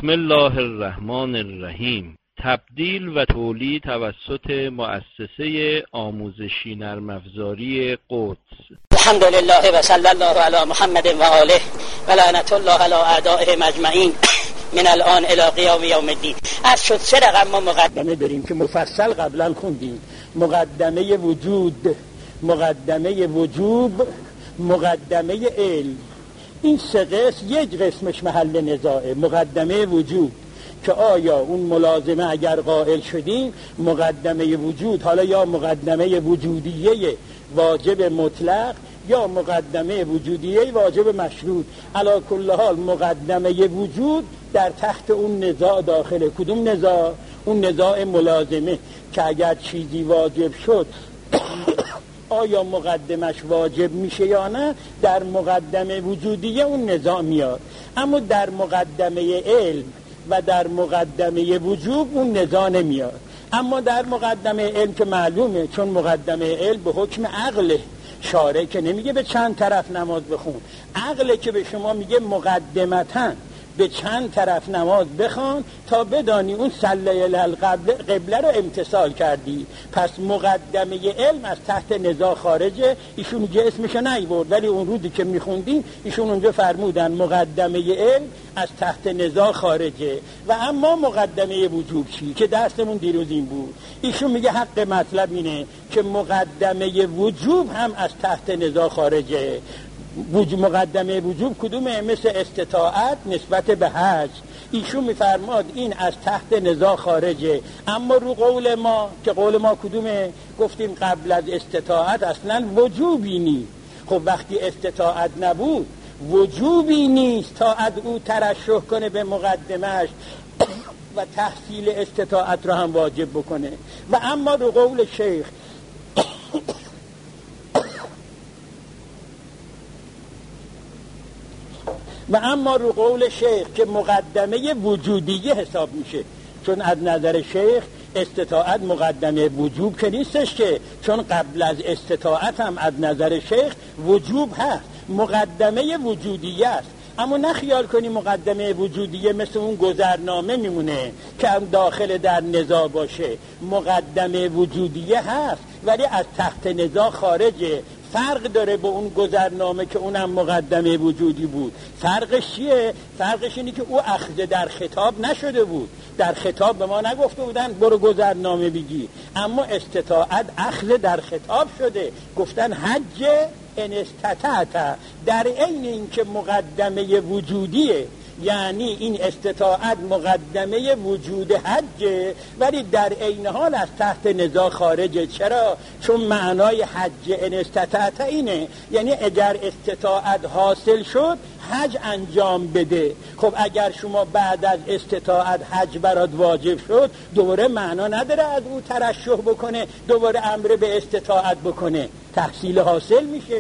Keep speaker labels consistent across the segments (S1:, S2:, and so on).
S1: بسم الله الرحمن الرحیم. تبدیل و تولید توسط مؤسسه آموزشی نرم افزاری قدس.
S2: الحمدلله و صلی الله علی محمد و آله و لعنت الله علی اعدائهم اجمعین من الان الی قیام یوم الدین. از شد سه رقم ما مقدمه داریم که مفصل قبلا خوندیم. مقدمه وجود، مقدمه وجوب، مقدمه علم. این سه قسم، یک قسمش محل نزاعه. مقدمه وجود که آیا اون ملازمه اگر قائل شدیم مقدمه وجود، حالا یا مقدمه وجودیه واجب مطلق یا مقدمه وجودیه واجب مشروط، علی کل حال مقدمه وجود در تحت اون نزاع داخله. کدوم نزاع؟ اون نزاع ملازمه که اگر چیزی واجب شد آیا مقدمش واجب میشه یا نه، در مقدمه وجودیه اون نزاع میاد. اما در مقدمه علم و در مقدمه وجوب اون نزاع نمیاد. اما در مقدمه علم که معلومه، چون مقدمه علم به حکم عقله، شارع که نمیگه به چند طرف نماز بخون، عقله که به شما میگه مقدمتاً به چند طرف نماز بخوان تا بدانی اون صلی القبله رو امتثال کردی. پس مقدمه علم از تحت نزاع خارجه. ایشون میگه اسمشو نیورد، ولی اون روزی که میخوندیم ایشون اونجا فرمودن مقدمه علم از تحت نزاع خارجه. و اما مقدمه وجوب چی که درسمون دیروز این بود، ایشون میگه حق مطلب اینه که مقدمه وجوب هم از تحت نزاع خارجه. مقدمه وجوب کدومه؟ مثل استطاعت نسبت به حج. ایشون میفرماد این از تحت نزاع خارجه. اما رو قول ما که قول ما کدومه؟ گفتیم قبل از استطاعت اصلا وجوبی نیست. خب وقتی استطاعت نبود وجوبی نیست تا او ترشح کنه به مقدمش و تحصیل استطاعت رو هم واجب بکنه. و اما رو قول شیخ که مقدمه وجودیه حساب میشه، چون از نظر شیخ استطاعت مقدمه وجوب که نیستش، که چون قبل از استطاعت هم از نظر شیخ وجوب هست، مقدمه وجودیه است. اما نخیال کنی مقدمه وجودیه مثل اون گذرنامه میمونه که هم داخل در نزاع باشه. مقدمه وجودیه هست ولی از تحت نزاع خارجه. فرق داره با اون گذرنامه که اونم مقدمه وجودی بود. فرقش چیه؟ فرقش اینه که او اخذ در خطاب نشده بود. در خطاب به ما نگفته بودن برو گذرنامه بگی، اما استطاعت اخذ در خطاب شده. گفتن حج ان استطعت، در عین این که مقدمه وجودیه، یعنی این استطاعت مقدمه وجود حجه ولی در عین حال از تحت نزاع خارجه. چرا؟ چون معنای حج ان استطاعت اینه، یعنی اگر استطاعت حاصل شد حج انجام بده. خب اگر شما بعد از استطاعت حج برات واجب شد، دوباره معنا نداره از او ترشح بکنه، دوباره امر به استطاعت بکنه، تحصیل حاصل میشه.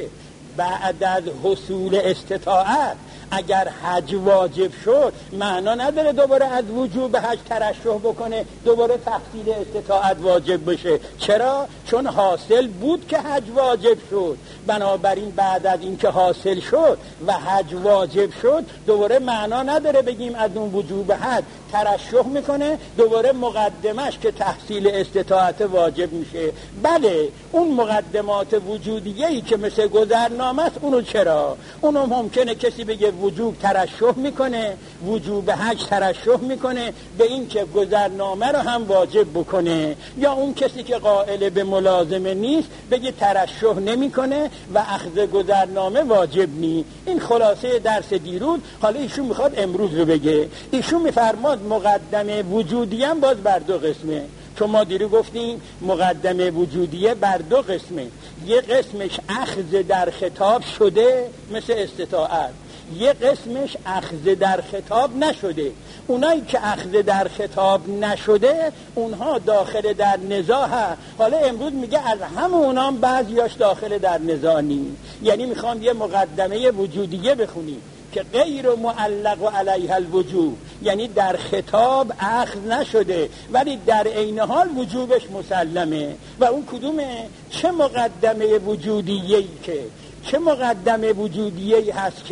S2: بعد از حصول استطاعت اگر حج واجب شد معنا نداره دوباره از وجوب حج ترشح بکنه، دوباره تحصیل استطاعت واجب بشه. چرا؟ چون حاصل بود که حج واجب شد. بنابراین بعد از این که حاصل شد و حج واجب شد دوباره معنا نداره بگیم از اون وجوب حج ترشح میکنه، دوباره مقدمش که تحصیل استطاعت واجب میشه. بله اون مقدمات وجودیه‌ای که مثل گذرنامه است، اونو چرا؟ اونو ممکنه کسی بگه وجوب ترشح میکنه، وجوب حج ترشح میکنه به این که گذرنامه رو هم واجب بکنه، یا اون کسی که قائل به ملازمه نیست بگه ترشح نمیکنه و اخذ گذرنامه واجب نی. این خلاصه درس دیروز. حالا ایشون میخواد امروز رو بگه. ایشون میفرماد مقدمه وجودی هم باز بر دو قسمه، چون ما دیروز گفتیم مقدمه وجودیه بر دو قسمه. یه قسمش اخذ در خطاب شده مثل استطاعت، یه قسمش اخذ در خطاب نشده. اونایی که اخذ در خطاب نشده اونها داخل در نزاع هست. حالا امروز میگه از همه اونام بعضیاش داخل در نزاع نیست. یعنی میخوام یه مقدمه وجودیه بخونیم که غیر معلق و علیها الوجوب، یعنی در خطاب اخذ نشده ولی در عین حال وجوبش مسلمه. و اون کدومه؟ چه مقدمه وجودیه‌ای هست که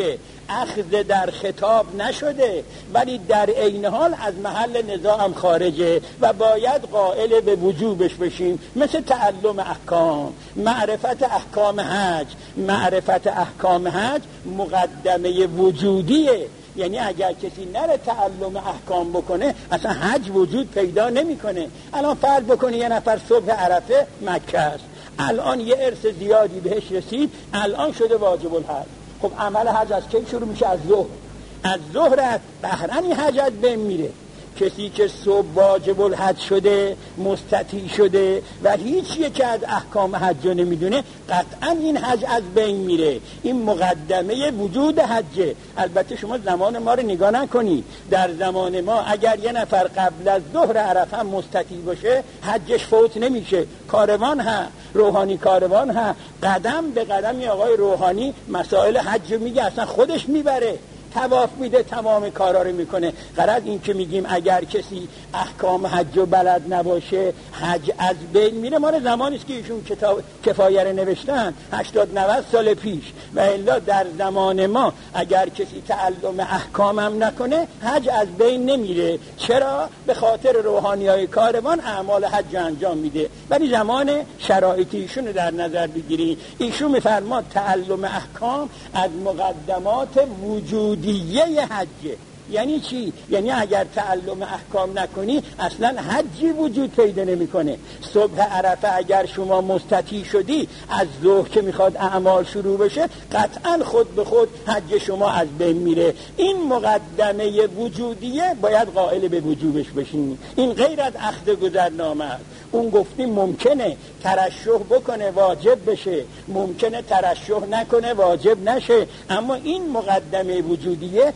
S2: اخذ در خطاب نشده، ولی در عین حال از محل نزاع هم خارجه و باید قائل به وجوبش بشیم. مثل تعلم احکام، معرفت احکام حج. معرفت احکام حج مقدمه وجودیه، یعنی اگر کسی نره تعلم احکام بکنه اصلا حج وجود پیدا نمیکنه. الان فرض بکنی یه نفر صبح عرفه مکه است، الان یه ارث زیادی بهش رسید، الان شده واجب الحج. خب عمل حج از کی شروع میشه؟ از ظهر. از ظهر بهرنی حج از بین میره. کسی که صبح واجب الحج شده، مستطیع شده و هیچ یک از احکام حج رو نمیدونه، قطعا این حج از بین میره. این مقدمه وجود حجه. البته شما زمان ما رو نگاه نکنی، در زمان ما اگر یه نفر قبل از ظهر عرفه هم مستطیع باشه حجش فوت نمیشه. کاروان ها، روحانی کاروان ها، قدم به قدم آقای روحانی مسائل حج میگه، اصلا خودش میبره، طواف میده، تمام کارا رو میکنه. غرض این که میگیم اگر کسی احکام حج و بلد نباشه حج از بین میره. ما زمانی است که ایشون کتاب کفایه رو نوشتن 80-90 سال پیش، و الا در زمان ما اگر کسی تعلم احکام هم نکنه حج از بین نمیره. چرا؟ به خاطر روحانیای کاروان اعمال حج انجام میده. ولی زمان شرایط ایشون رو در نظر بگیریم، ایشون میفرماد تعلم احکام از مقدمات وجودیه حجه. یعنی چی؟ یعنی اگر تعلم احکام نکنی اصلا حجی وجود پیدا نمیکنه. صبح عرفه اگر شما مستطیع شدی، از ظهر که میخواد اعمال شروع بشه قطعا خود به خود حج شما از بین میره. این مقدمه وجودیه، باید قائل به وجوبش بشین. این غیر از اخذ گذرنامه است. اون گفتیم ممکنه ترشح بکنه واجب بشه، ممکنه ترشح نکنه واجب نشه، اما این مقدمه وجودیه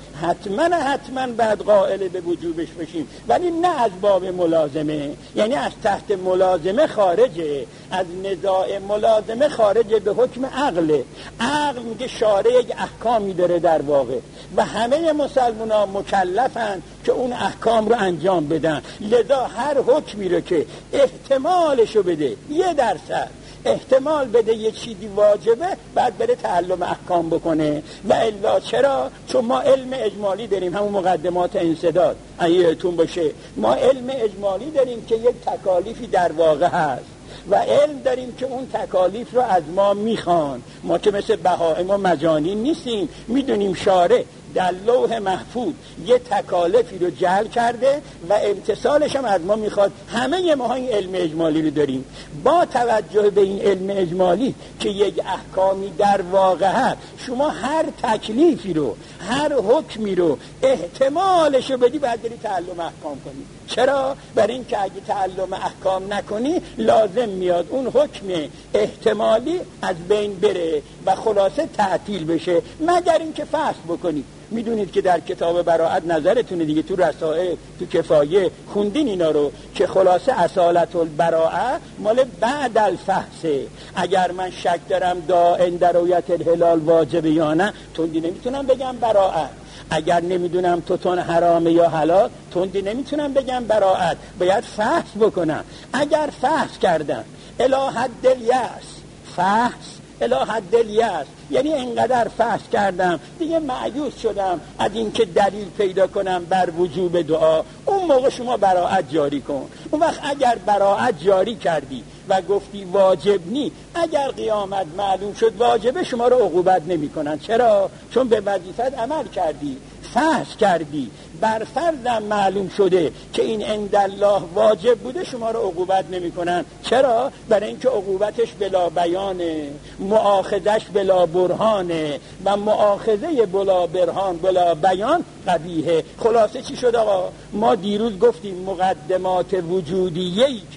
S2: حتما بعد قائل به وجوبش بشیم، ولی نه از باب ملازمه. یعنی از تحت ملازمه خارجه، از نزاع ملازمه خارجه، به حکم عقله. عقل میگه شارع یک احکامی داره در واقع و همه مسلمانان مکلفن که اون احکام رو انجام بدن، لذا هر حکمی رو که احتمالشو بده 1% احتمال بده یه چیزی واجبه، بعد بره تعلم احکام بکنه. و الا چرا؟ چون ما علم اجمالی داریم، همون مقدمات انسداد ایتون باشه، ما علم اجمالی داریم که یک تکالیفی در واقع هست و علم داریم که اون تکالیف رو از ما میخوان. ما که مثل بهائم و مجانین نیستیم، میدونیم شارع در لوح محفوظ یه تکالیفی رو جعل کرده و امتصالش هم از ما میخواد. همه ما این علم اجمالی رو داریم. با توجه به این علم اجمالی که یک احکامی در واقع هست، شما هر تکلیفی رو، هر حکمی رو احتمالش رو بدی، باید بری تعلم احکام کنی. چرا؟ برای این که اگه تعلم احکام نکنی لازم میاد اون حکم احتمالی از بین بره و خلاصه تعطیل بشه، مگر اینکه فحص بکنی. میدونید که در کتاب براءت نظرتونه دیگه، تو رسائل، تو کفایه خوندین اینا رو که خلاصه اصالت البراءه مال بعد الفحصه. اگر من شک دارم دائن در رویت الهلال واجب یا نه، تندی نمیتونم بگم براءت. اگر نمیدونم توتون حرامه یا حلال، تندی نمیتونم بگم براءت. باید فحص بکنم. اگر فحص کردم الی حد الیأس، فحص الی حد الیأس یعنی انقدر فحص کردم دیگه مایوس شدم از این که دلیل پیدا کنم بر وجوب دعا، اون موقع شما براءت جاری کن. اون وقت اگر براءت جاری کردی و گفتی واجب نی، اگر قیامت معلوم شد واجبه، شما رو عقوبت نمی کنن. چرا؟ چون به وظیفت عمل کردی، فحص کردی، بر فرضم معلوم شده که این عند الله واجب بوده، شما رو عقوبت نمی کنن. چرا؟ برای اینکه عقوبتش بلا بیانه، مؤاخذش بلا برهانه و مؤاخذه بلا برهان بلا بیان قبیحه. خلاصه چی شد آقا؟ ما دیروز گفتیم مقدمات وجودیه‌ای که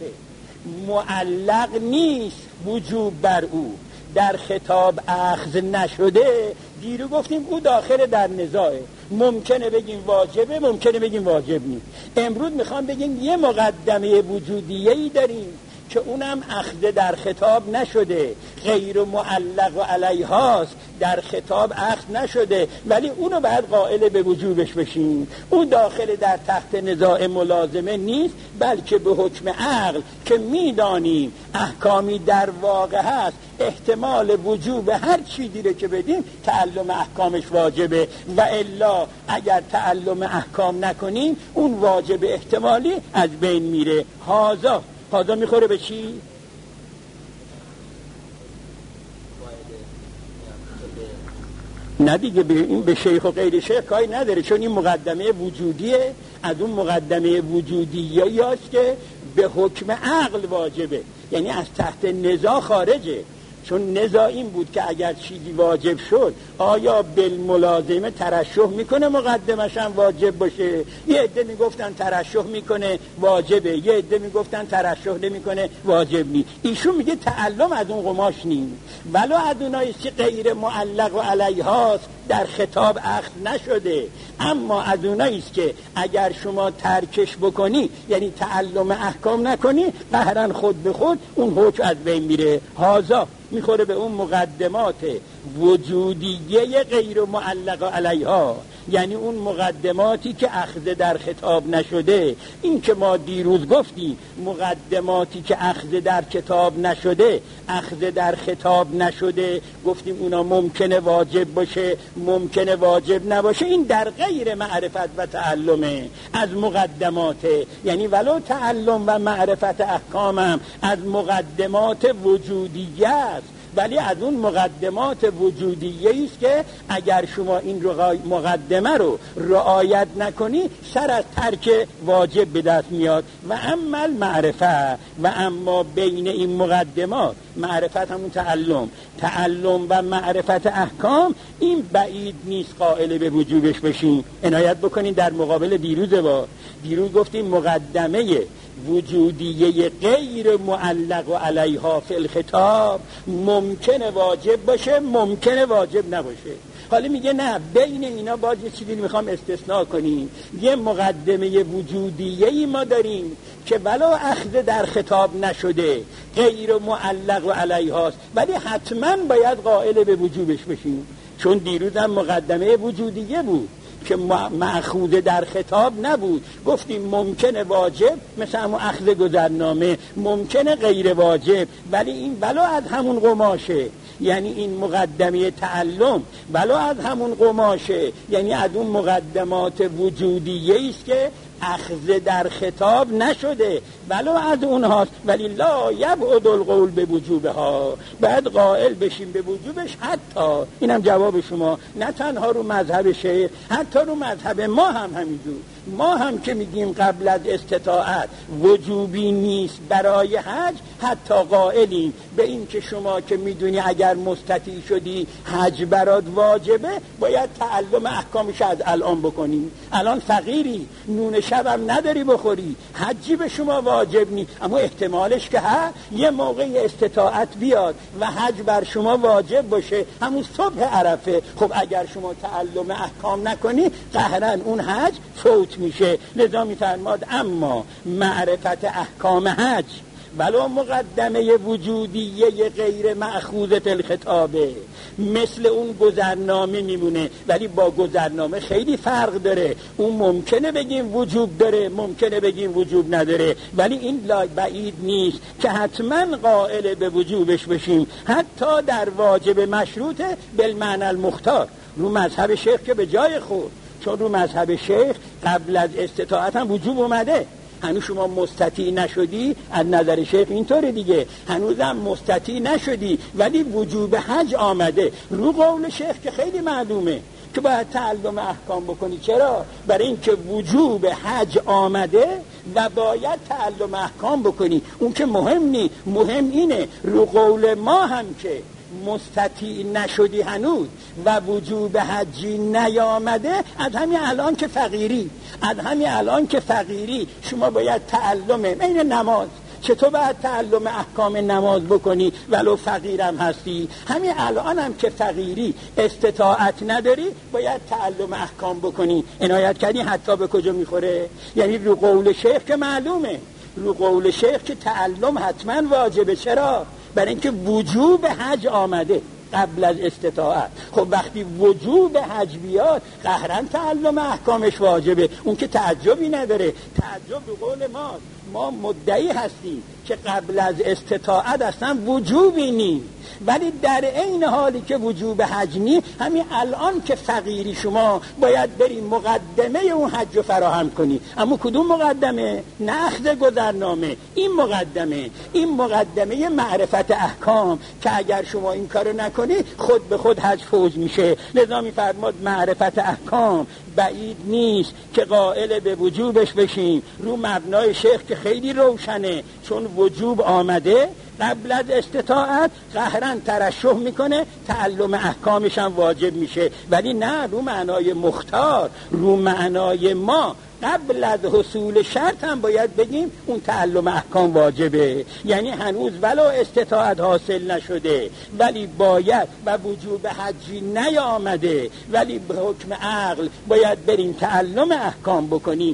S2: معلق نیست وجوب بر او، در خطاب اخذ نشده، دیرو گفتیم او داخل در نزاعه. ممکنه بگیم واجبه، ممکنه بگیم واجب نیست. امروز میخوام بگیم یه مقدمه وجودیه‌ای داریم که اونم اخذ در خطاب نشده، غیر معلق و علیهاست، در خطاب اخذ نشده، ولی اونو باید قائل به وجوبش بشیم. اون داخل در تحت نزاع ملازمه نیست، بلکه به حکم عقل که میدانیم احکامی در واقع هست، احتمال وجوب هر چیزی رو که بدیم تعلم احکامش واجبه، و الا اگر تعلم احکام نکنیم اون واجب احتمالی از بین میره. هازا میخوره به چی؟ نه دیگه به شیخ و غیر شیخ کاری نداره، چون این مقدمه وجودیه، از اون مقدمه وجودیه هست که به حکم عقل واجبه، یعنی از تحت نزاع خارجه. چون نزاع این بود که اگر چیزی واجب شد آیا بالملازمه ترشح میکنه مقدمش هم واجب باشه؟ یه عده میگفتن ترشح میکنه واجبه، یه عده میگفتن ترشح نمیکنه واجب نی. ایشون میگه تعلم از اون قماش نیم، ولو از اونایست که غیر معلق و علیهاست، در خطاب اخذ نشده، اما از اونایست که اگر شما ترکش بکنی یعنی تعلم احکام نکنی، قهرن خود به خود اون حکم از بین میره. هازا میخوره به اون مقدمات وجودیه غیر معلق علیها، یعنی اون مقدماتی که اخذ در خطاب نشده. این که ما دیروز گفتیم مقدماتی که اخذ در کتاب نشده، اخذ در خطاب نشده، گفتیم اونا ممکنه واجب باشه، ممکنه واجب نباشه، این در غیر معرفت و تعلمه از مقدماته. یعنی ولو تعلم و معرفت احکامم از مقدمات وجودیه است، ولی از اون مقدمات وجودیه است که اگر شما این مقدمه رو رعایت نکنی سر از ترک واجب به دست میاد. و اما معرفت، و اما بین این مقدمات، معرفت همون تعلم و معرفت احکام، این بعید نیست قائل به وجوبش بشین. عنایت بکنین در مقابل دیروز گفتیم مقدمه وجودیه غیر معلق و علیها فی الخطاب ممکنه واجب باشه، ممکنه واجب نباشه. حالا میگه نه، بین اینا باز یه چیزی میخوام استثناء کنیم. یه مقدمه وجودیه‌ای ما داریم که ولو اخذ در خطاب نشده، غیر معلق و علیهاست، ولی حتما باید قائل به وجوبش بشیم. چون دیروز هم مقدمه وجودیه بود که مأخوذ در خطاب نبود، گفتیم ممکنه واجب، مثل همون اخذ گذرنامه، ممکنه غیر واجب، ولی این ولو از همون قماشه، یعنی این مقدمه تعلم ولو از همون قماشه، یعنی از اون مقدمات وجودیه است که اخذ در خطاب نشده، ولو از اونهاست، ولی لا یبعد القول به وجوبها، باید قائل بشیم به وجوبش. حتی اینم جواب شما، نه تنها رو مذهب شیخ، حتی رو مذهب ما هم همینجور. ما هم که میگیم قبل از استطاعت وجوبی نیست برای حج، حتی قائلیم به این که شما که میدونی اگر مستطیع شدی حج برات واجبه، باید تعلم احکامش از الان بکنی. الان فقیری، نون شبم نداری بخوری، حجی به شما واجب نیست، اما احتمالش که یه موقع استطاعت بیاد و حج بر شما واجب باشه، همون صبح عرفه. خب اگر شما تعلم احکام نکنی، قهرن اون حج فوت میشه. لذا میفرماد اما معرفت احکام حج ولو مقدمه وجودیه غیر مأخوذة الخطابه، مثل اون گذرنامه میمونه، ولی با گذرنامه خیلی فرق داره. اون ممکنه بگیم وجوب داره، ممکنه بگیم وجوب نداره، ولی این بعید نیست که حتما قائل به وجوبش بشیم، حتی در واجب مشروطه بالمعنى المختار. رو مذهب شیخ که به جای خود، چون رو مذهب شیخ قبل از استطاعت هم وجوب اومده. هنوز شما مستطیع نشدی، از نظر شیخ اینطوره دیگه، هنوزم مستطیع نشدی ولی وجوب حج آمده. رو قول شیخ که خیلی معلومه که باید تعلم احکام بکنی. چرا؟ برای اینکه وجوب حج آمده و باید تعلم احکام بکنی. اون که مهم نی، مهم اینه رو قول ما هم که مستطیع نشدی هنوز و وجوب حجی نیامده، از همین الان که فقیری شما باید تعلم این نماز، چطور باید تعلم احکام نماز بکنی ولو فقیرم هستی؟ همین الان هم که فقیری استطاعت نداری باید تعلم احکام بکنی. عنایت کردی حتی به کجا میخوره؟ یعنی رو قول شیخ که معلومه رو قول شیخ که تعلم حتما واجبه. چرا؟ برای اینکه وجوب حج آمده قبل از استطاعت. خب وقتی وجوب حج بیاد قهرا تعلم احکامش واجبه، اون که تعجبی نداره. تعجب به قول ما مدعی هستیم که قبل از استطاعت اصلا وجوبی نی، ولی در عین حالی که وجوب حج نی، همین الان که فقیری شما باید بری مقدمه اون حج رو فراهم کنی. اما کدوم مقدمه؟ نه اخذ گذرنامه، این مقدمه معرفت احکام که اگر شما این کارو نکنی خود به خود حج فوج میشه. لذا میفرماد معرفت احکام بعید نیست که قائل به وجوبش بشیم. رو مبنای شیخ که خیلی روشنه، چون وجوب آمده قبل از استطاعت قهرا ترشح میکنه، تعلم احکامش هم واجب میشه. ولی نه رو معنای مختار، رو معنای ما قبل از حصول شرط هم باید بگیم اون تعلم احکام واجبه. یعنی هنوز ولو استطاعت حاصل نشده ولی باید و وجوب حجی نیامده، ولی به حکم عقل باید بریم تعلم احکام بکنی.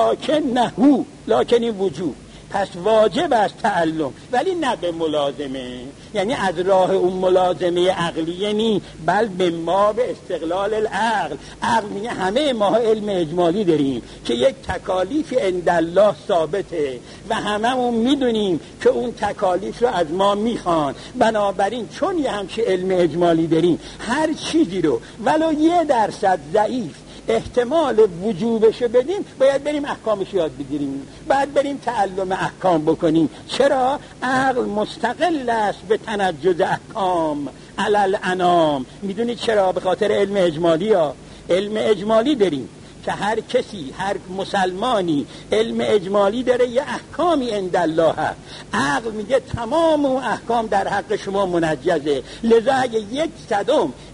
S2: لکن این وجوب، پس واجب است تعلم، ولی نه به ملازمه، یعنی از راه اون ملازمه عقلیه نی، بل به ما به استقلال العقل. عقل میگه همه ما علم اجمالی داریم که یک تکالیف عند الله ثابته و هممون میدونیم که اون تکالیف رو از ما میخوان. بنابراین چون یه همچه علم اجمالی داریم، هر چیزی رو ولو 1% ضعیف احتمال وجوبشو بدیم باید بریم احکامش یاد بگیریم، باید بریم تعلم احکام بکنیم. چرا؟ عقل مستقل است به تنجز احکام علل انام. میدونید چرا؟ به خاطر علم اجمالی علم اجمالی داریم که هر کسی، هر مسلمانی علم اجمالی داره، یه احکامی عند الله هست. عقل میگه تمام اون احکام در حق شما منجزه، لذا اگه 1%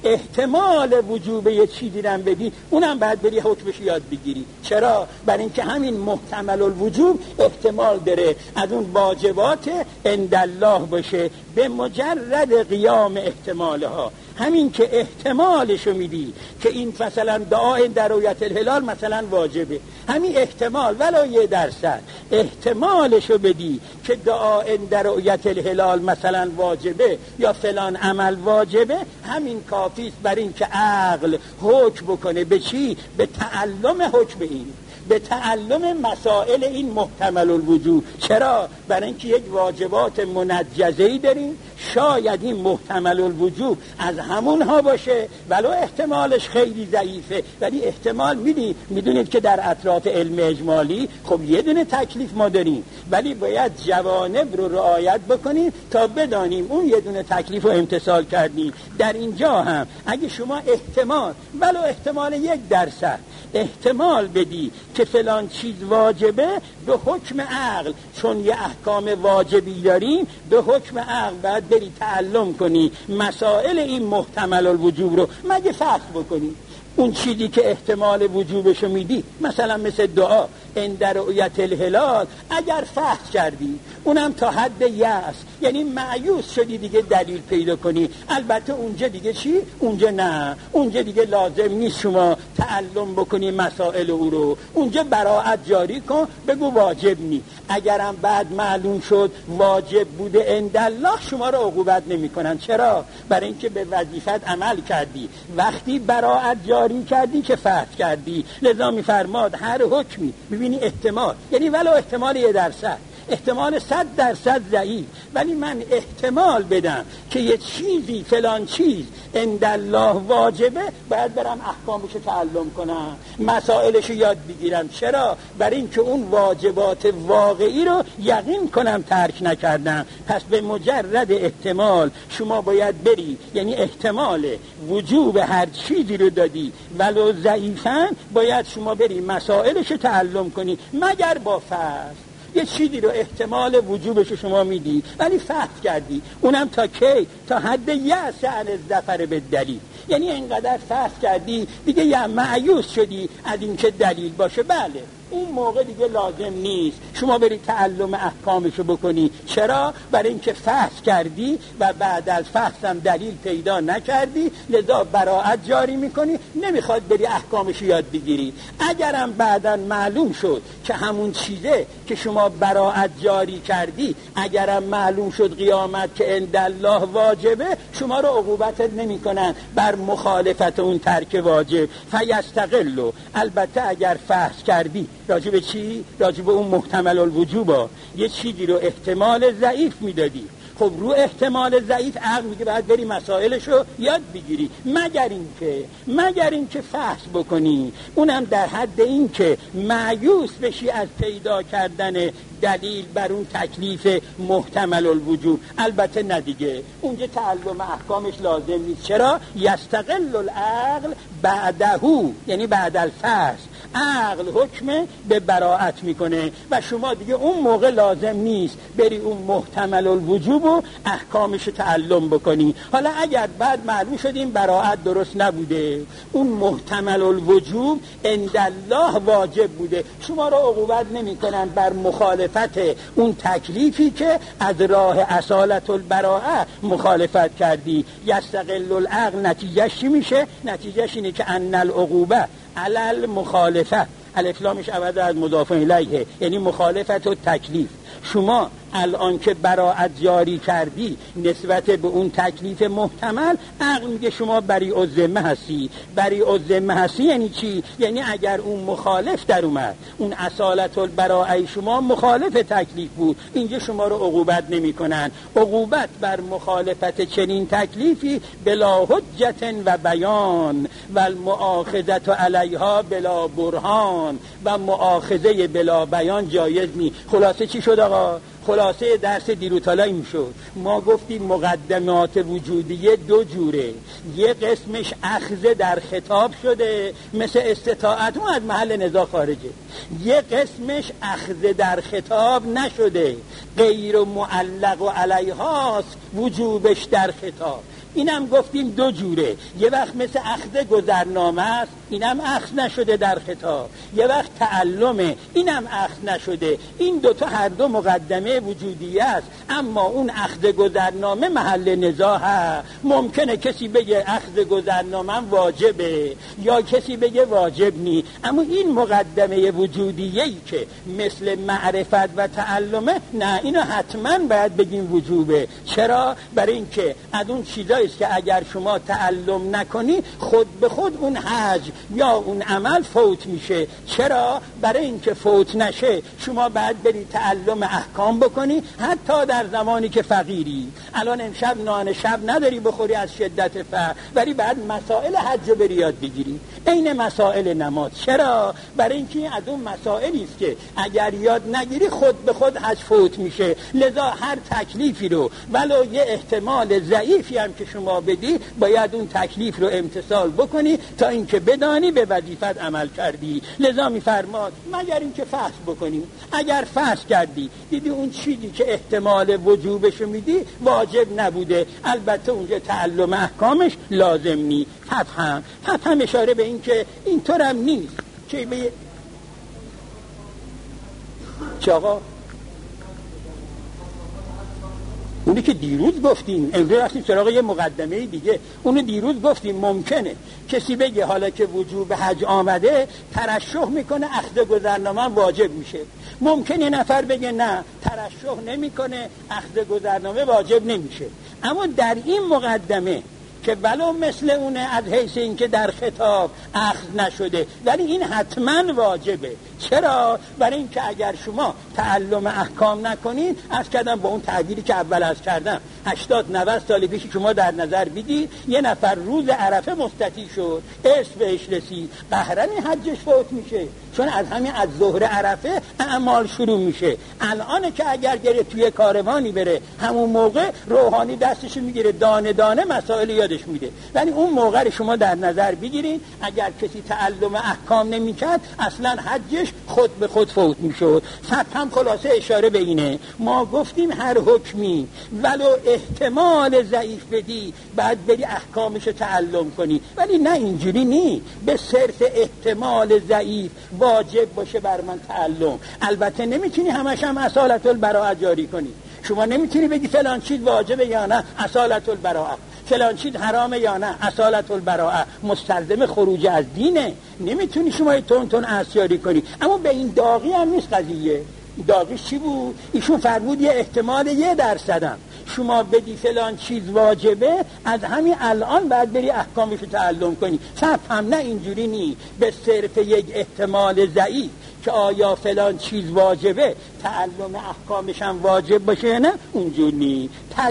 S2: احتمال وجوب یه چیزی رو بدی، اونم باید بری حکمش یاد بگیری. چرا؟ برای اینکه همین محتمل الوجوب احتمال داره از اون واجبات عند الله باشه به مجرد قیام احتمالها. همین که احتمالشو میدی که این مثلا دعا در رؤیت الهلال مثلا واجبه، همین احتمال ولو 1% احتمالشو بدی که دعا در رؤیت الهلال مثلا واجبه یا فلان عمل واجبه، همین کافیست برای این که عقل حکم بکنه به چی؟ به تعلم حکم این، به تعلم مسائل این محتمل الوجوب. چرا؟ برای اینکه یک واجبات منجزه‌ای داریم، شاید این محتمل الوجوب از همونها باشه ولو احتمالش خیلی ضعیفه، ولی احتمال میدونید که در اطراف علم اجمالی خب یه دونه تکلیف ما داریم، ولی باید جوانب رو رعایت بکنیم تا بدانیم اون یه دونه تکلیف رو امتثال کردیم. در اینجا هم اگه شما احتمال ولو احتمال 1% احتمال بدی که فلان چیز واجبه، به حکم عقل، چون یه احکام واجبی داریم، به حکم عقل باید بری تعلم کنی مسائل این محتمل الوجوب رو، مگه فحص بکنی اون چیزی که احتمال وجوبشو میدی، مثلا مثل دعا عند رؤیت الهلال، اگر فحص کردی اونم تا حد یأس، یعنی مایوس شدی دیگه دلیل پیدا کنی، البته اونجا دیگه چی؟ اونجا نه، اونجا دیگه لازم نیست شما تعلم بکنی مسائل او رو، اونجا براءت جاری کن، بگو واجب نی. اگرم بعد معلوم شد واجب بوده عند الله، شما رو عقوبت نمی کنن. چرا؟ برای اینکه به وظیفت عمل کردی. وقتی براءت جاری کردی که فحص کردی. لذا میفرماد هر حکمی ببینی احتمال، یعنی ولو احتمال 1%، احتمال 100% ضعیف، ولی من احتمال بدم که یه چیزی فلان چیز عند الله واجبه، باید برم احکامش تعلم کنم، مسائلش یاد بگیرم. چرا؟ برای اینکه اون واجبات واقعی رو یقین کنم ترک نکردم. پس به مجرد احتمال شما باید بری، یعنی احتمال وجوب هر چیزی رو دادی ولو ضعیفاً، باید شما بری مسائلش تعلم کنی، مگر با فرض یه چیزی رو احتمال وجوبش شما میدی ولی فحص کردی، اونم تا کی؟ تا حد یأس عن الظفر بالدلیل، یعنی اینقدر فحص کردی دیگه یا مایوس شدی از این که دلیل باشه. بله اون موقع دیگه لازم نیست شما بری تعلم احکامشو بکنی. چرا؟ برای اینکه فحص کردی و بعد از فحص هم دلیل پیدا نکردی، لذا براءت جاری میکنی، نمیخواد بری احکامشو یاد بگیری. اگرم بعداً معلوم شد که همون چیزه که شما براءت جاری کردی، اگرم معلوم شد قیامت که عند الله واجبه، شما رو عقوبتت نمیکنن بر مخالفت اون ترک واجب. فیستقلو، البته اگر فحص کردی راجب چی؟ راجب اون محتمل الوجوبا یه چیزی رو احتمال ضعیف میدادی، خب رو احتمال ضعیف عقل میگه باید بری مسائلشو یاد بگیری، مگر اینکه فحص بکنی، اونم در حد این که مایوس بشی از پیدا کردن دلیل بر اون تکلیف محتمل الوجوب. البته نه دیگه، اونجا تعلم احکامش لازم نیست. چرا؟ یستقل العقل بعدهو، یعنی بعد الفحص عقل حکم به براءت میکنه و شما دیگه اون موقع لازم نیست بری اون محتمل الوجوب و احکامش تعلم بکنی. حالا اگر بعد معلوم شد این براءت درست نبوده، اون محتمل الوجوب عند الله واجب بوده، شما رو عقوبت نمیکنن بر مخالفت اون تکلیفی که از راه اصالت البراءه مخالفت کردی. یستقل العقل نتیجهش چی میشه؟ نتیجهش اینه که ان العقوبه علی المخالفه، الف لامش عوض از مضاف الیه، یعنی مخالفت و تکلیف. شما الان که براءت جاری کردی نسبت به اون تکلیف محتمل، عقل میگه شما بریء الذمه هستی. بریء الذمه هستی یعنی چی؟ یعنی اگر اون مخالف در اومد، اون اصالت البراءه شما مخالف تکلیف بود، اینجا شما رو عقوبت نمی کنن. عقوبت بر مخالفت چنین تکلیفی بلا حجت و بیان و المؤاخذت علیها بلا برهان، و مؤاخذه بلا بیان جایز نی. خلاصه چی شد آقا؟ خلاصه درس دیروتالا این شد، ما گفتیم مقدمات وجودیه دو جوره، یه قسمش اخذ در خطاب شده مثل استطاعت، اون از محل نزاع خارجه. یه قسمش اخذ در خطاب نشده، غیر معلق و علیهاست وجوبش در خطاب. اینم گفتیم دو جوره، یه وقت مثل اخذ گذرنامه است، اینم اخذ نشده در خطاب، یه وقت تعلمه، اینم اخذ نشده. این دوتا هر دو مقدمه وجودیه است، اما اون اخذ گذرنامه محل نزاع هست. ممکنه کسی بگه اخذ گذرنامه واجبه یا کسی بگه واجب نی، اما این مقدمه وجودیه‌ای که مثل معرفت و تعلمه، نه اینو حتما باید بگیم وجوبه. چرا؟ برای اینکه از اون چیزایی است که اگر شما تعلم نکنی خود به خود اون حج یا اون عمل فوت میشه. چرا؟ برای اینکه فوت نشه شما باید بری تعلم احکام بکنی، حتی در زمانی که فقیری. الان امشب نان شب نداری بخوری از شدت فقر، ولی بعد مسائل حج رو بری یاد بگیری، عین مسائل نماز. چرا؟ برای اینکه از اون مسائلی است که اگر یاد نگیری خود به خود حج فوت میشه. لذا هر تکلیفی رو ولو یه احتمال ضعیفی هم که شما بدی، باید اون تکلیف رو امتثال بکنی تا اینکه بدانی به وظیفت عمل کردی. لذا میفرماد مگر اینکه فحص بکنی. اگر فحص کردی دیدی اون چیزی که احتمال وجوبش میدی واجب نبوده، البته اونجا تعلم احکامش لازم نی. هم اشاره به این که اینطورم نیست که به چاقا اونی که دیروز گفتیم، امروز رفتیم سراغ یه مقدمه دیگه. اونو دیروز گفتیم ممکنه کسی بگه حالا که وجوب حج آمده ترشح میکنه اخذ گذرنامه واجب میشه. ممکنه نفر بگه نه ترشح نمیکنه اخذ گذرنامه واجب نمیشه. اما در این مقدمه که ولو مثل اونه از حیث این که در خطاب اخذ نشده، ولی این حتما واجبه. چرا؟ برای اینکه اگر شما تعلم احکام نکنید، از کردم با اون تعبیری که اول از کردم 80-90 سال پیش شما در نظر بگید یه نفر روز عرفه مستطیع شد، ارث بهش رسید، قهرنی حجش فوت میشه، چون از همین از ظهر عرفه اعمال شروع میشه. الان که اگر گره توی کاروانی بره، همون موقع روحانی دستش میگیره، دانه دانه مسائل یادش میده. ولی اون موقع شما در نظر بگیرید اگر کسی تعلم احکام نمیکرد اصلا حجش خود به خود فوت میشد. هم خلاصه اشاره به اینه، ما گفتیم هر حکمی ولو احتمال ضعیف بدی بعد بری احکامش رو تعلم کنی، ولی نه اینجوری نی به صرف احتمال ضعیف واجب باشه بر من تعلم. البته نمیتونی همش هم اصالت البراءه جاری کنی. شما نمیتونی بگی فلان چیز واجبه یا نه اصالت البراءه، فلان چیز حرامه یا نه اصالت البراءه، مستلزم خروج از دینه. نمیتونی شما تون عصیاری کنی. اما به این داغی هم نیست قضیه. داغیش چی بود؟ ایشون فرمود یه احتمال 1% شما بدی فلان چیز واجبه، از همین الان باید بری احکامش رو تعلم کنی. فهم نه اینجوری نی به صرف یک احتمال ضعیف که آیا فلان چیز واجبه تعلم احکامش هم واجب باشه نه، اونجور نی.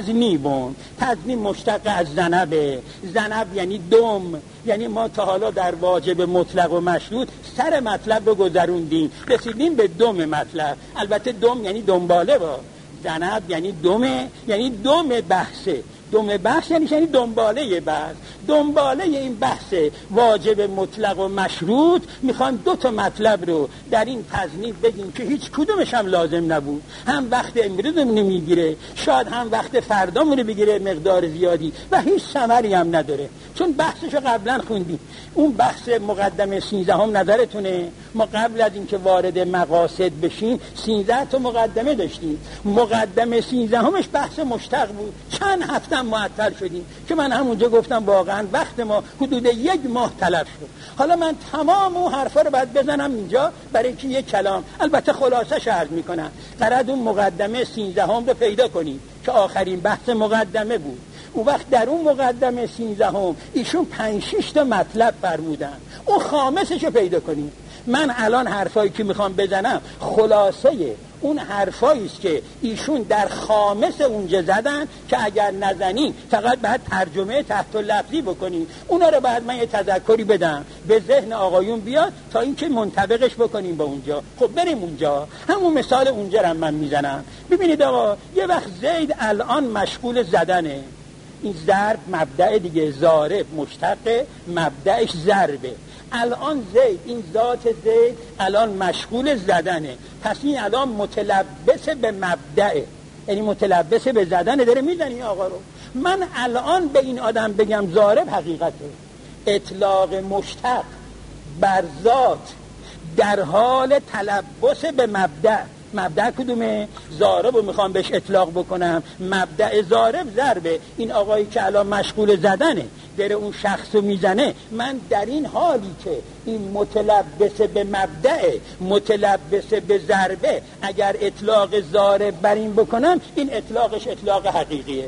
S2: تذنیب مشتق از زنبه. زنب یعنی دم، یعنی ما تا حالا در واجب مطلق و مشروط سر مطلب رو گذروندیم، رسیدیم به دم مطلب. البته دم یعنی دنباله، با زنب یعنی دمه، یعنی دم بحثه. دم بحث یعنی دنباله بحث. دنباله این بحث واجب مطلق و مشروط میخوان 2 مطلب رو در این تذنیب بگیم که هیچ کدومش هم لازم نبود. هم وقت امروزمون میگیره، شاید هم وقت فردامون بگیره مقدار زیادی و هیچ ثمری هم نداره، چون بحثشو قبلا خوندیم. اون بحث مقدمه 13 نظرتونه؟ ما قبل از اینکه وارد مقاصد بشیم 13 تا مقدمه داشتیم. مقدمه 13 بحث مشتق بود. چند هفته معطل شدیم که من همونجا گفتم واقعا وقت ما حدود 1 ماه تلف شد. حالا من تمام اون حرفا رو باید بزنم اینجا برای که یک کلام، البته خلاصه عرض میکنم. قرار اون مقدمه 13 رو پیدا کنیم که آخرین بحث مقدمه بود. اون وقت در اون مقدمه 13 ایشون 5-6 تا مطلب فرمودن. اون خامسش رو پیدا کنیم. من الان حرفایی که میخوام بزنم خلاصه اون حرفایی است که ایشون در خامس اونجا زدن که اگر نزنیم فقط باید ترجمه تحت لفظی بکنیم. اونا رو بعد من یه تذکری بدم به ذهن آقایون بیاد تا اینکه منطبقش بکنیم با اونجا. خب بریم اونجا. همون مثال اونجا رو من میزنم. ببینید آقا، یه وقت زید الان مشغول زدنه. این ضرب مبدأ دیگه، ضارب مشتق، مبدأش ضربه. الان زید، این ذات زید الان مشغول زدنه، پس این الان متلبس به مبدأه، یعنی متلبس به زدنه، داره میزنی آقا رو. من الان به این آدم بگم ضارب حقیقته. اطلاق مشتق بر ذات در حال تلبس به مبدأ. مبدأ کدومه؟ ضارب رو میخوام بهش اطلاق بکنم. مبدأ ضارب ضربه. این آقایی که الان مشغول زدنه داره اون شخص رو میزنه، من در این حالی که این متلبس به مبدأ، متلبس به ضربه، اگر اطلاق ضارب بر این بکنم، این اطلاقش اطلاق حقیقیه.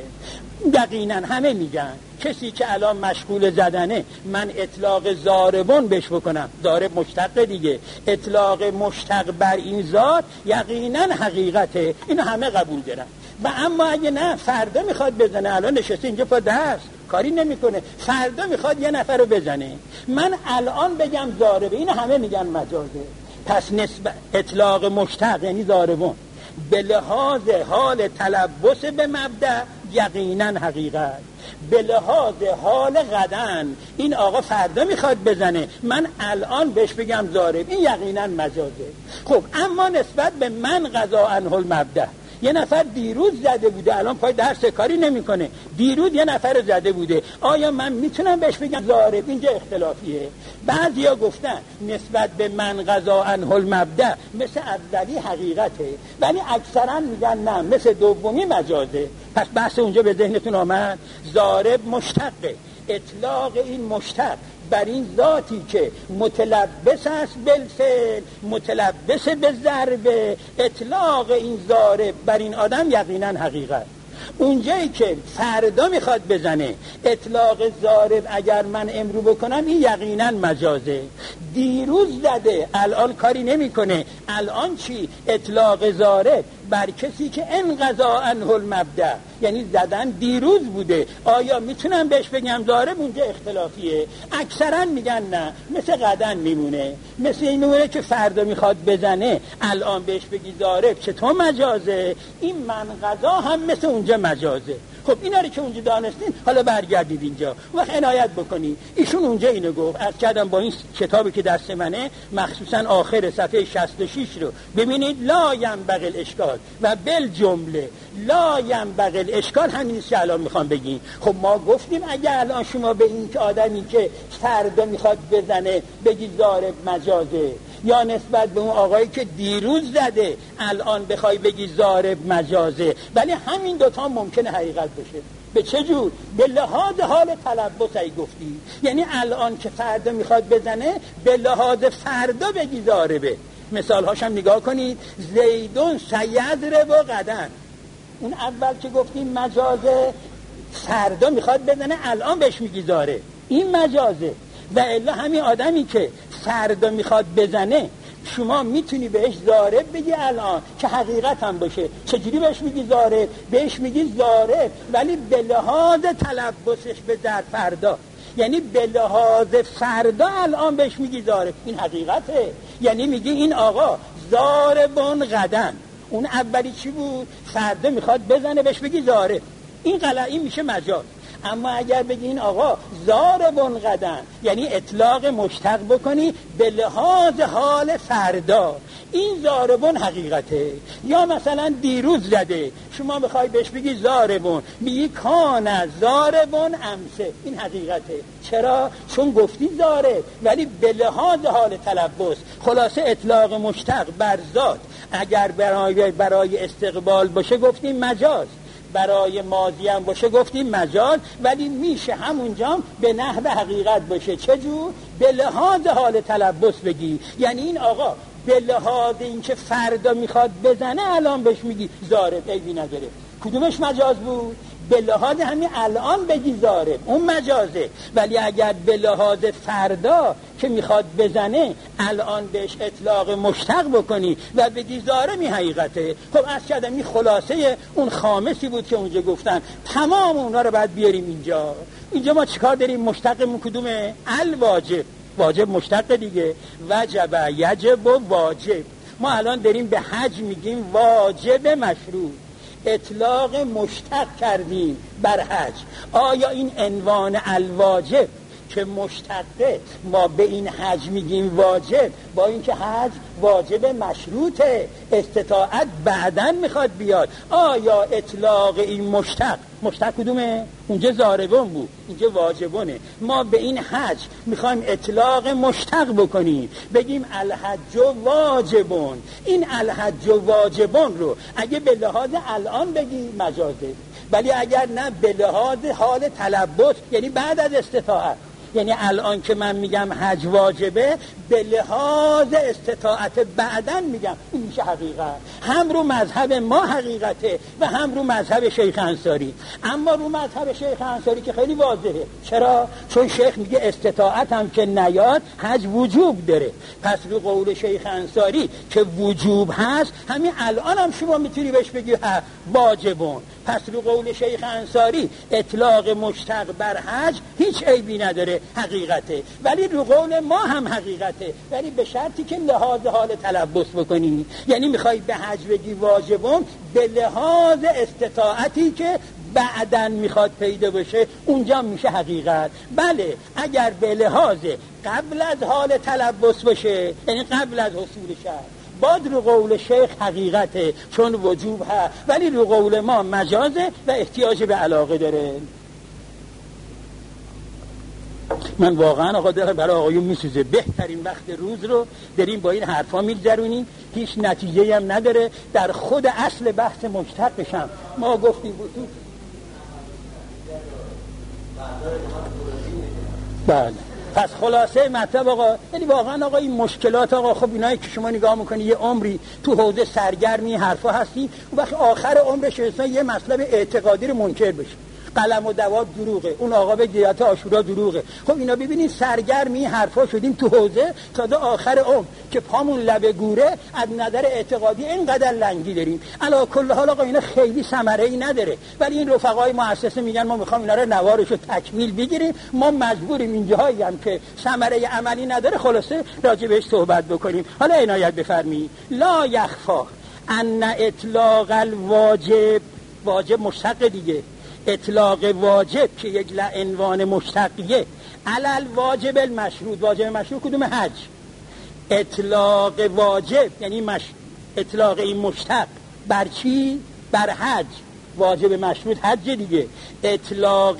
S2: یقینا همه میگن کسی که الان مشغول زدنه من اطلاق ضاربون بهش بکنم، ضارب مشتق دیگه، اطلاق مشتق بر این ذات یقینا حقیقته. اینو همه قبول دارن. و اما اگه نه، فردا میخواد بزنه، الان نشسته اینجا پا درس کاری نمیکنه، فردا میخواد یه نفر رو بزنه، من الان بگم ضاربه، اینو همه میگن مجازه. پس نسبت اطلاق مشتق یعنی ضاربون به لحاظ حال تلبس به مبدأ یقینا حقیقت، به لحاظ حال غدن این آقا فردا میخواد بزنه، من الان بهش بگم ضارب، این یقینا مجازه. خب اما نسبت به من قضا عنه المبدأ، یه نفر دیروز زده بوده الان پای درس کاری نمیکنه، دیروز یه نفر رو زده بوده، آیا من میتونم بهش بگم ضارب؟ اینجا اختلافیه. بعضیا گفتن نسبت به من قضا عنه المبدأ مثل اولی حقیقته، ولی اکثرا میگن نه، مثل دومی مجازه. پس بحث اونجا به ذهنتون آمد؟ ضارب مشتقه، اطلاق این مشتق بر این ذاتی که متلبس است بالفعل، متلبس به ضربه، اطلاق این ضارب بر این آدم یقینا حقیقت. اونجایی که فردا میخواد بزنه، اطلاق ضارب اگر من امرو بکنم این یقینا مجازه. دیروز زده الان کاری نمیکنه، الان چی؟ اطلاق ضارب بر کسی که انقضا عنه المبدأ، یعنی زدن دیروز بوده، آیا میتونم بهش بگم ضارب؟ اونجا اختلافیه. اکثرا میگن نه، مثل غدن میمونه، مثل این میمونه که فردا میخواد بزنه الان بهش بگی ضارب، چطور مجازه؟ این من قضا هم مثل اونجا مجازه. خب اینا رو که اونجا دانستین حالا برگردید اینجا وقت عنایت بکنید. ایشون اونجا اینو گفت، عرض کردم با این کتابی که دست منه مخصوصا آخر صفحه 66 رو ببینید. لا ینبغی الاشکال و بالجمله لا ینبغی الاشکال همین است که الان میخوام بگیم. خب ما گفتیم اگر الان شما به این که آدمی که فردا میخواد بزنه بگی ضارب مجازه، یا نسبت به اون آقایی که دیروز زده الان بخوای بگی ضارب مجازه، ولی همین دوتا ممکنه حقیقت بشه. به چه جور؟ به لحاظ حال تلبس ای گفتی، یعنی الان که فردا میخواد بزنه به لحاظ فردا بگی ضاربه. مثال هاشم نگاه کنید. زیدون سیضرب و غدن، اون اول که گفتیم مجازه، فردا میخواد بزنه الان بهش میگی ضارب، این مجازه. و الا همین آدمی که فردا میخواد بزنه شما میتونی بهش ضارب بگی الان که حقیقت هم باشه. چجوری بهش میگی ضارب؟ بهش میگی ضارب ولی به لحاظ تلبسش به ضرب فردا، یعنی به لحاظ فردا الان بهش میگی ضارب، این حقیقته. یعنی میگی این آقا ضاربون غدن، اون اولی چی بود؟ فردا میخواد بزنه بهش بگی ضارب، این غلطی میشه مجاز. اما اگر بگی این آقا ضاربون غدن یعنی اطلاق مشتق بکنی به لحاظ حال فردا، این ضاربون حقیقته. یا مثلا دیروز زده شما میخوای بهش بگی ضاربون، میگی کان ضاربون امسه، این حقیقته. چرا؟ چون گفتی ضارب ولی به لحاظ حال تلبس. خلاصه اطلاق مشتق بر ذات اگر برای استقبال باشه گفتیم مجاز، برای ماضی هم باشه گفتیم مجاز، ولی میشه همونجا به نحو حقیقت باشه. چجور؟ به لحاظ حال تلبس بگی، یعنی این آقا به لحاظ این که فردا میخواد بزنه الان بهش میگی ضارب، عیبی نداره. کدومش مجاز بود؟ به لحاظ همین الان بگی ضارب، اون مجازه. ولی اگر به لحاظ فردا که میخواد بزنه الان بهش اطلاق مشتق بکنی و بگی ضارب، این حقیقته. خب از کردم این خلاصه اون خامسی بود که اونجا گفتن. تمام اونا رو باید بیاریم اینجا ما چیکار داریم؟ مشتقمون کدومه؟ الواجب، واجب مشتق دیگه، وجب یجب و واجب. ما الان داریم به حج میگیم واجب مشروع، اطلاق مشتق کردیم بر حج. آیا این عنوان الواجب که مشتقه ما به این حج میگیم واجب، با اینکه حج واجب مشروطه، استطاعت بعدن میخواد بیاد، آیا اطلاق این مشتق کدومه؟ اونجا ضاربون بود، اینجا واجبونه. ما به این حج میخوایم اطلاق مشتق بکنیم بگیم الحج واجبون. این الحج واجبون رو اگه به لحاظ الان بگی مجازه، ولی اگر نه به لحاظ حال تلبس یعنی بعد از استطاعت، یعنی الان که من میگم حج واجبه به لحاظ استطاعت بعدن میگم، این میشه حقیقت. هم رو مذهب ما حقیقته و هم رو مذهب شیخ انصاری. اما رو مذهب شیخ انصاری که خیلی واضحه. چرا؟ چون شیخ میگه استطاعت هم که نیاد حج وجوب داره. پس رو قول شیخ انصاری که وجوب هست همین الان هم شما میتونی بهش بگی واجبون. پس رو قول شیخ انصاری اطلاق مشتق بر حج هیچ عیبی نداره، حقیقته. ولی رو قول ما هم حقیقته، ولی به شرطی که لحاظ حال تلبس بکنی. یعنی میخوای به حج بگی واجبون به لحاظ استطاعتی که بعدن میخواد پیدا بشه، اونجا میشه حقیقت. بله اگر به لحاظ قبل از حال تلبس باشه، یعنی قبل از حصول شرط، بعد رو قول شیخ حقیقته چون وجوب هست، ولی رو قول ما مجازه و احتیاج به علاقه داره. من واقعا آقا دارم برای آقایون میسوزه. بهترین وقت روز رو داریم با این حرفا میگذرونیم، هیچ نتیجه هم نداره. در خود اصل بحث مشتقش هم ما گفتیم بود. بله پس خلاصه مطلب آقا، یعنی واقعا آقا این مشکلات آقا، خب اینایی که شما نگاه میکنی یه عمری تو حوزه سرگرمی حرفا هستی، اون وقت آخر عمرش اصلا یه مطلب اعتقادی رو منکر بشه. قلم و دواب دروغه، اون آقا به دیات عاشورا دروغه. خب اینا ببینید سرگرمی حرفا شدیم تو حوزه تا آخر عمر که پامون لبه گوره. از نظر اعتقادی اینقدر لنگی داریم. علا کل حال آقا اینا خیلی ثمره‌ای نداره، ولی این رفقای مؤسسه میگن ما میخوام اینا رو نوارشو تکمیل بگیریم، ما مجبوریم اینجاهایی هم که ثمره عملی نداره خلاصه راجع بهش صحبت بکنیم. حالا عنایت بفرمایید. لا یخفا ان اطلاق الواجب واجب مشتق دیگه. اطلاق واجب که یک عنوان مشتقیه، علل واجب المشروط. واجب مشروط کدوم؟ حج. اطلاق واجب یعنی اطلاق این مشتق بر چی؟ بر حج. واجب مشروط حج دیگه. اطلاق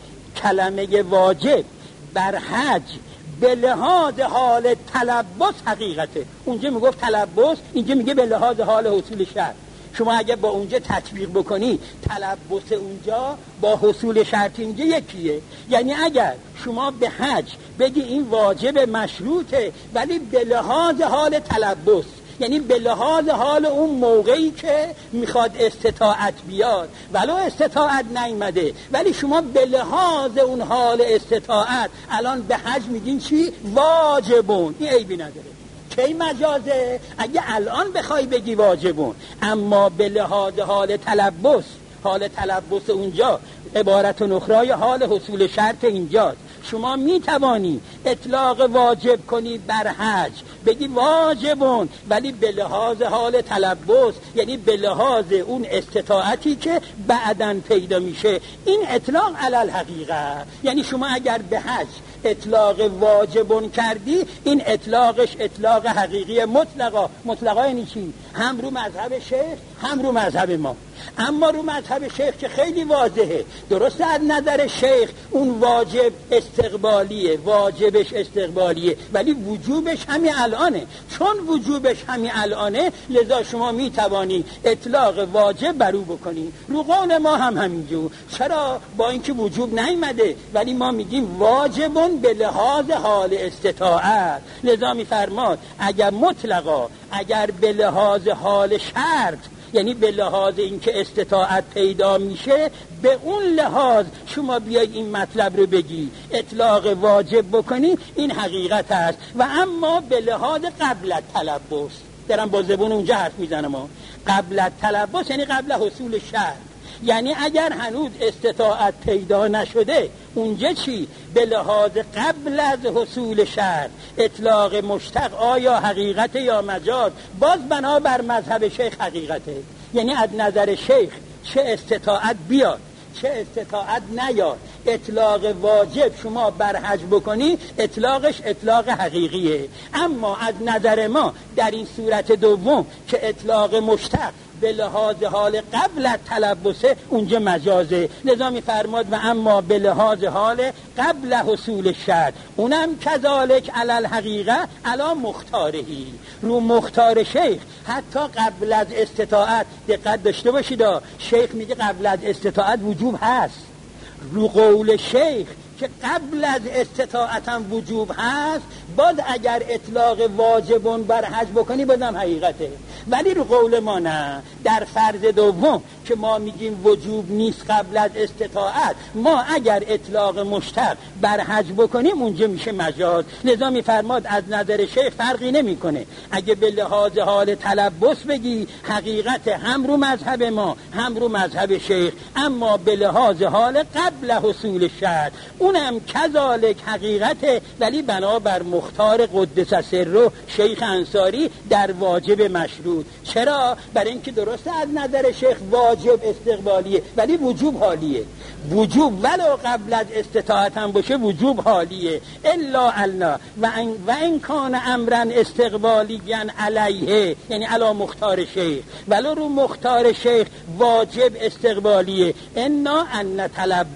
S2: کلمه واجب بر حج به لحاظ حال تلبس حقیقته. اونجا میگفت تلبس، اینجا میگه به لحاظ حال حصول شرط. شما اگه با اونجا تطبیق بکنی تلبس اونجا با حصول شرط اینجا یکیه. یعنی اگر شما به حج بگی این واجب مشروطه ولی به لحاظ حال تلبس، یعنی به لحاظ حال اون موقعی که میخواد استطاعت بیاد ولو استطاعت نیامده، ولی شما به لحاظ اون حال استطاعت الان به حج میگین چی؟ واجبون. این عیبی نداره. کی مجازه؟ اگه الان بخوای بگی واجبون، اما به لحاظ حال تلبس، حال تلبس اونجا عبارت اخرای حال حصول شرط اینجاست. شما می توانی اطلاق واجب کنی بر حج، بگی واجبون، ولی به لحاظ حال تلبس، یعنی به لحاظ اون استطاعتی که بعداً پیدا میشه. این اطلاق علل حقیقه. یعنی شما اگر به حج اطلاق واجبون کردی، این اطلاقش اطلاق حقیقی مطلقا. مطلقا یعنی چی؟ هم رو مذهب شیخ هم رو مذهب ما. اما رو مذهب شیخ که خیلی واضحه. درسته از نظر شیخ اون واجب استقبالیه، واجبش استقبالیه، ولی وجوبش همین الانه. چون وجوبش همین الانه، لذا شما می توانی اطلاق واجب بر او بکنی. رو قول ما هم همینجور. چرا؟ با اینکه وجوب نیامده ولی ما میگیم واجبون به لحاظ حال استطاعت. لذا میفرماد اگر مطلقا، اگر به لحاظ حال شرط، یعنی به لحاظ اینکه استطاعت پیدا میشه، به اون لحاظ شما بیای این مطلب رو بگی اطلاق واجب بکنی، این حقیقت است. و اما به لحاظ قبل التلبس، درم با زبون اونجا حرف میزنم، قبل التلبس یعنی قبل حصول شرط. یعنی اگر هنوز استطاعت پیدا نشده، اونجا چی؟ به لحاظ قبل از حصول شرط اطلاق مشتق آیا حقیقت یا مجاز؟ باز بنابر مذهب شیخ حقیقته. یعنی از نظر شیخ چه استطاعت بیاد چه استطاعت نیاد، اطلاق واجب شما بر حج بکنی اطلاقش اطلاق حقیقیه. اما از نظر ما در این صورت دوم که اطلاق مشتق به لحاظ حال قبل تلبسه، اونجا مجازه. لذا میفرماد و اما به لحاظ حال قبل حصول شرط، اونم کذالک علی الحقیقه علی مختارهی. رو مختار شیخ حتی قبل از استطاعت، دقت داشته باشید، شیخ میگه قبل از استطاعت وجوب هست. رو قول شیخ که قبل از استطاعت هم وجوب هست، باز اگر اطلاق واجبون بر حج بکنی بازم حقیقته. ولی رو قول ما نه. در فرض دوم که ما میگیم وجوب نیست قبل از استطاعت، ما اگر اطلاق مشتق بر حج بکنیم اونجا میشه مجاز. لذا میفرماد از نظر شیخ فرقی نمیکنه. اگه به لحاظ حال تلبس بگی حقیقت هم رو مذهب ما هم رو مذهب شیخ، اما به لحاظ حال قبل حصول شرط اونم کذالک حقیقته، ولی بنابر مختار قدس سره شیخ انصاری در واجب مشروط. چرا؟ برای اینکه درسته از نظر شیخ واجب استقبالیه ولی وجوب حالیه. وجوب ولو قبل از استطاعت هم باشه وجوب حالیه. الا الله و این کان امرن استقبالیاً علیه، یعنی علی مختار شیخ، ولو رو مختار شیخ واجب استقبالیه. انا ان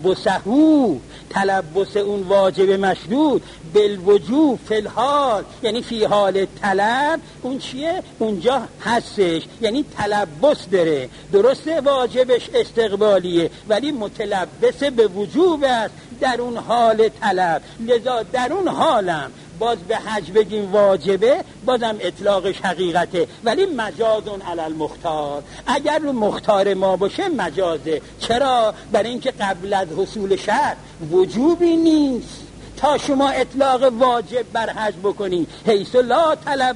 S2: تلبسهو، تلبس اون واجب مشروط بالوجوب فی الحال، یعنی فی حال طلب، اون چیه؟ اونجا هستش، یعنی تلبس داره. درسته واجبش استقبالیه ولی متلبس به وجوب است در اون حال طلب. لذا در اون حالم باز به حج بگیم واجبه، بازم اطلاقش حقیقته، ولی مجازون علی المختار. اگر رو مختار ما باشه مجازه. چرا؟ برای اینکه قبل از حصول شرط وجوبی نیست تا شما اطلاق واجب بر حج بکنی. حیث لا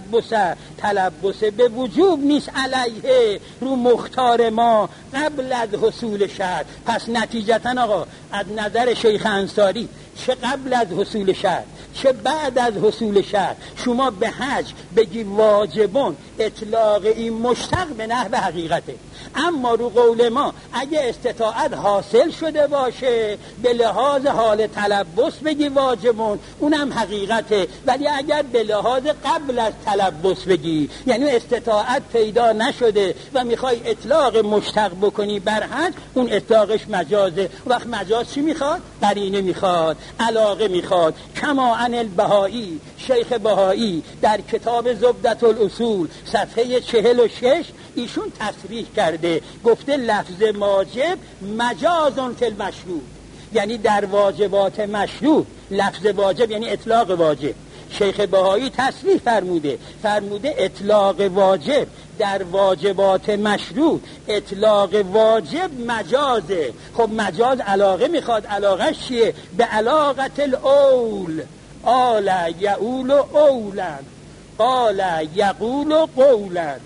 S2: تلبس به وجوب نیست علیه، رو مختار ما قبل از حصول شرط. پس نتیجتا آقا از نظر شیخ انصاری چه قبل از حصول شرط چه بعد از حصول شرط شما به حج بگی واجبون، اطلاق این مشتق به نحو حقیقته. اما رو قول ما اگه استطاعت حاصل شده باشه به لحاظ حال تلبس بگی واجبون، اونم حقیقته. ولی اگر به لحاظ قبل از تلبس بگی، یعنی استطاعت پیدا نشده و میخوای اطلاق مشتق بکنی بر حج، اون اطلاقش مجازه. وقت مجاز چی میخواد؟ قرینه میخواد، علاقه میخواد. کما عن البهایی، شیخ بهایی در کتاب زبدة الاصول صفحه 46 ایشون تصریح کرده، گفته لفظ واجب مجازون فی المشروع، یعنی در واجبات مشروع لفظ واجب یعنی اطلاق واجب. شیخ بهایی تصریح فرموده اطلاق واجب در واجبات مشروع، اطلاق واجب مجازه. خب مجاز علاقه میخواد، علاقه چیه؟ به علاقت الاول، آل یعول اولا، قال یقول قولا.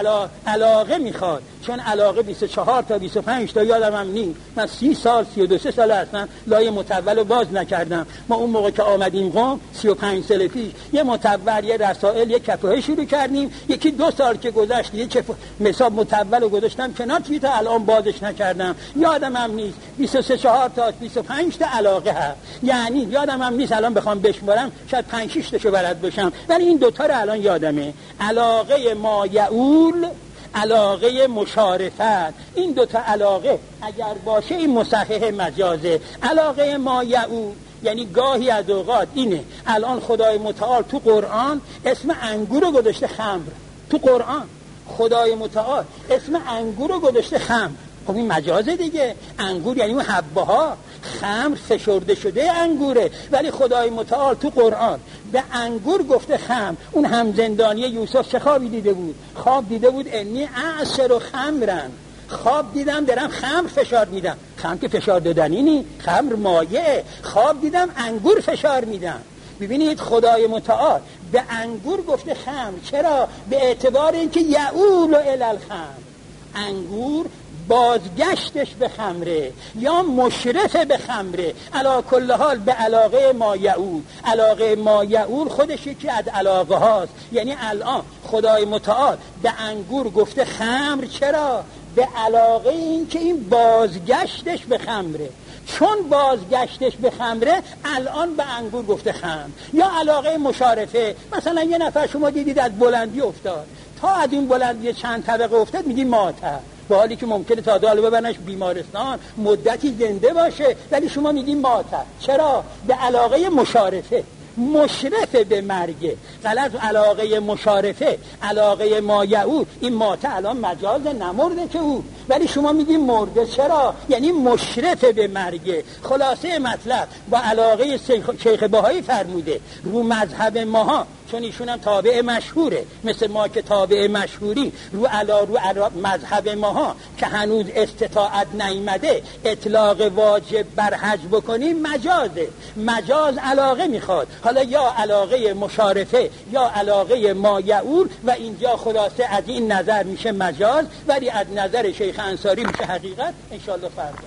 S2: علاقه میخواد، چون علاقه 24 تا 25 تا یادم هم نیم. من 30 سال 32 سال اصلا لای متول رو باز نکردم. ما اون موقع که آمدیم قم 35 سال پیش یه متول، یه رسائل، یه کفه شروع کردیم. یکی 2 سال که گذشت یه کفه مثلا متول رو گذاشتم کنار، توی تا الان بازش نکردم. یادم هم نیست 23 4 تا 25 تا علاقه هست. یعنی یادم هم نیست الان بخوام بشمارم شاید 5 6 تاشو بلد باشم، ولی این دوتا رو الان یادمه. علاقه مایعول، علاقه مشارفت. این دوتا علاقه اگر باشه این مصحح مجازه. علاقه مایعول یعنی گاهی از اوقات اینه. الان خدای متعال تو قرآن اسم انگور رو گذاشته خمر. تو قرآن خدای متعال اسم انگور رو گذاشته خمر. خب این مجازه دیگه. انگور یعنی اون حبه ها، خمر فشرده شده انگوره. ولی خدای متعال تو قرآن به انگور گفته خمر. اون همزندانی یوسف چه خوابی دیده بود؟ خواب دیده بود انی اعصر خمرن، خواب دیدم دارم خمر فشار میدم. خمر که فشار دادنی نی، خمر مایه. خواب دیدم انگور فشار میدم. ببینید خدای متعال به انگور گفته خمر. چرا؟ به اعتبار اینکه یعول الی الخمر، انگور بازگشتش به خمره یا مشرف به خمره. علا کل حال به علاقه مایعول. علاقه مایعول خودش یکی از علاقه هاست. یعنی الان خدای متعال به انگور گفته خمر. چرا؟ به علاقه این که این بازگشتش به خمره. چون بازگشتش به خمره الان به انگور گفته خمر. یا علاقه مشارفه، مثلا یه نفر شما دیدید از بلندی افتاد، تا از این بلندی چند طبقه افتاد میگی ماتر، با حالی که ممکنه تا دال ببرنش بیمارستان مدتی زنده باشه، ولی شما میگی ماتر. چرا؟ به علاقه مشارفه، مشرفه به مرگه. غلط. علاقه مشارفه، علاقه مایعول. این ماته الان مجاز نمرده که او، ولی شما میگی مرده. چرا؟ یعنی مشرفه به مرگه. خلاصه مطلب با علاقه شیخ بهایی فرموده رو مذهب ماها، چون ایشون هم تابع مشهوره مثل ما که تابع مشهوری، رو مذهب ماها که هنوز استطاعت نیامده اطلاق واجب بر حج بکنیم مجازه. مجاز علاقه میخواد، حالا یا علاقه مشارفه یا علاقه مایعول. و اینجا خلاصه از این نظر میشه مجاز، ولی از نظر شیخ انصاری میشه حقیقت. انشاءالله فردا